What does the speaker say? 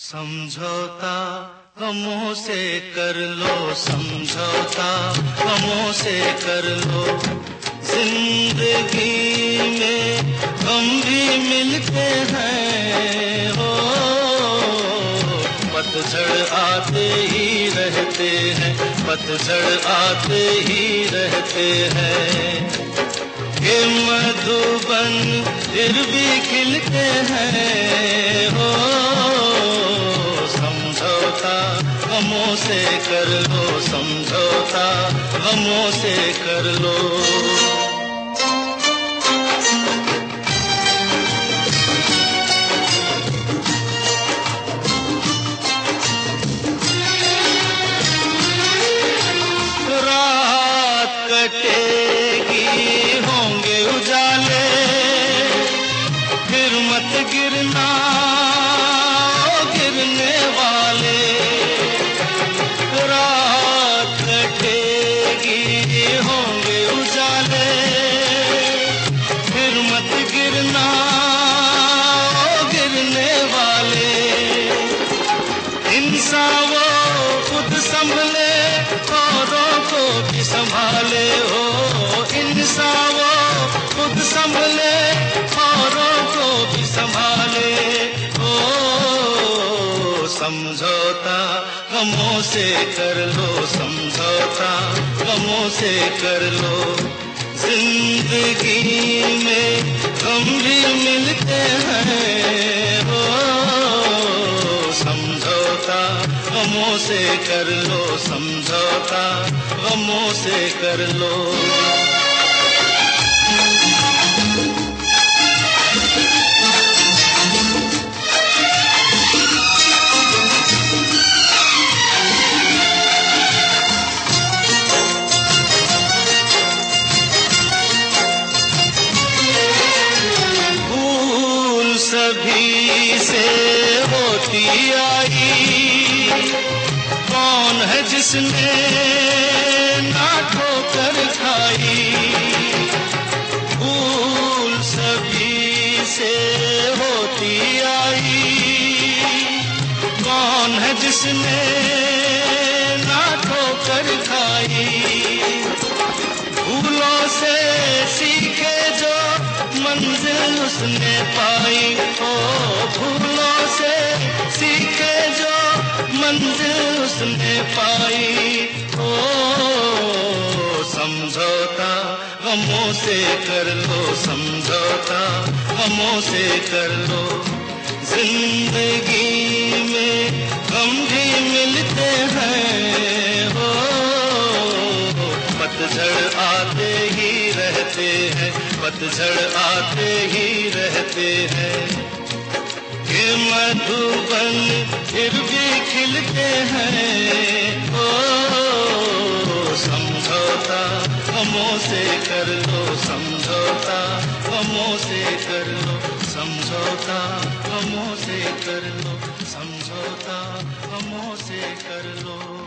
समझौता गमों से कर लो, समझौता गमों से कर लो। जिंदगी में गम भी मिलते हैं हो, पतझड़ आते ही रहते हैं, पतझड़ आते ही रहते हैं। ये मधुबन फिर भी खिलते हैं हो, समझौता गमों से कर लो, समझौता गमों से कर लो। रात कटेगी होंगे उजाले, फिर मत गिरना गिरने वाले। रात कटेगी होंगे उजाले, फिर मत गिरना गिरने वाले। इंसान वो खुद संभले औरों को भी संभाले हो, इंसान वो खुद संभले औरों को भी संभाले हो। समझौता गमों से कर लो, समझौता गमों से कर लो। जिंदगी में गम भी मिलते हैं हो, समझौता गमों से कर लो, समझौता गमों से कर लो। भूल सभी से होती आई, कौन है जिसने ना ठोकर खाई। भूल सभी से होती आई, कौन है जिसने ना ठोकर खाई। भूलों से सीखे जो मंजिल उसने पाई हो, भूलों से सीखे जो मंजिल उसने पाई हो। समझौता गमों से कर लो, समझौता गमों से कर लो। जिंदगी में गम भी मिलते हैं हो, पतझड़ आते ही रहते हैं, पतझड़ आते ही रहते हैं। ये मधुबन फिर भी खिलते हैं ओ, समझौता गमों से कर लो, समझौता गमों से कर लो, समझौता गमों से कर लो, समझौता गमों से कर लो।